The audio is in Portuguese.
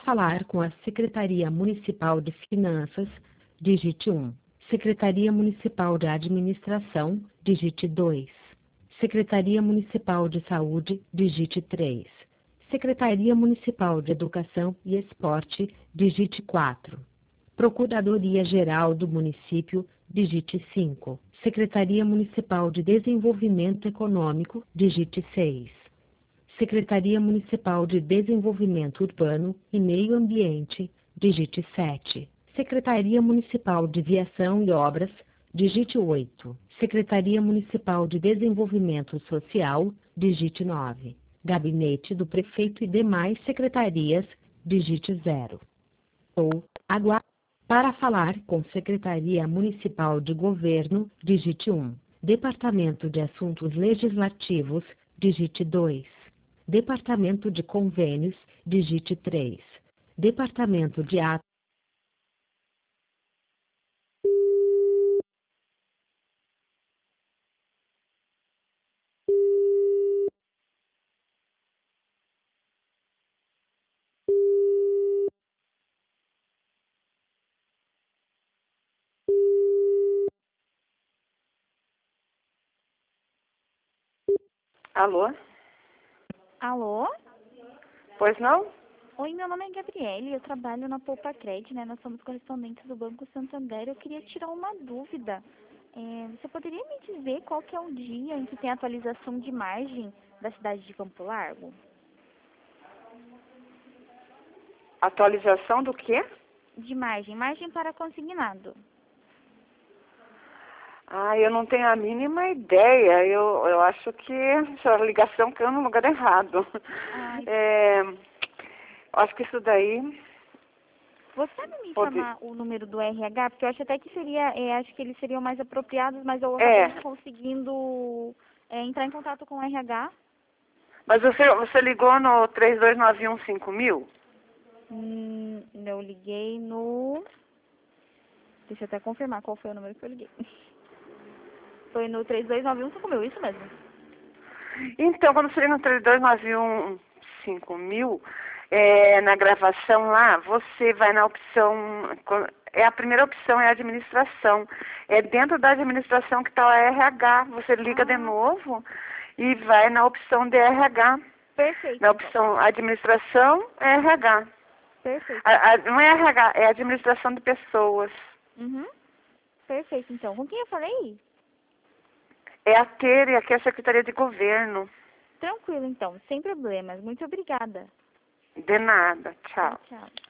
falar com a Secretaria Municipal de Finanças, digite 1. Secretaria Municipal de Administração, digite 2. Secretaria Municipal de Saúde, digite 3. Secretaria Municipal de Educação e Esporte, digite 4. Procuradoria-Geral do Município, digite 5. Secretaria Municipal de Desenvolvimento Econômico, digite 6. Secretaria Municipal de Desenvolvimento Urbano e Meio Ambiente, digite 7. Secretaria Municipal de Viação e Obras, digite 8. Secretaria Municipal de Desenvolvimento Social, digite 9. Gabinete do Prefeito e demais secretarias, digite 0. Ou, aguarde. Para falar com Secretaria Municipal de Governo, digite 1. Departamento de Assuntos Legislativos, digite 2. Departamento de Convênios, digite 3. Departamento de Atos. Alô? Alô? Pois não? Oi, meu nome é Gabriele, eu trabalho na Poupa Cred, né? Nós somos correspondentes do Banco Santander. Eu queria tirar uma dúvida. Você poderia me dizer qual que é o dia em que tem atualização de margem da cidade de Campo Largo? Atualização do quê? De margem para consignado. Eu não tenho a mínima ideia. Eu acho que essa ligação caiu no lugar errado. Ai. Acho que isso daí... Você sabe me informar o número do RH? Porque eu acho até que seria, acho que eles seriam mais apropriados, mas eu acabei não conseguindo entrar em contato com o RH. Mas você ligou no 32915000? Eu liguei no... Deixa eu até confirmar qual foi o número que eu liguei. Foi no 32915000, isso mesmo. Então, quando você liga no 32915000, na gravação lá, você vai na opção... A primeira opção é a administração. É dentro da administração que está o RH. Você liga de novo e vai na opção de RH. Perfeito. Na opção administração, é RH. Perfeito. Não é RH, é administração de pessoas. Uhum. Perfeito, então. Com quem eu falei? É a Tere, aqui é a Secretaria de Governo. Tranquilo, então. Sem problemas. Muito obrigada. De nada. Tchau. Tchau.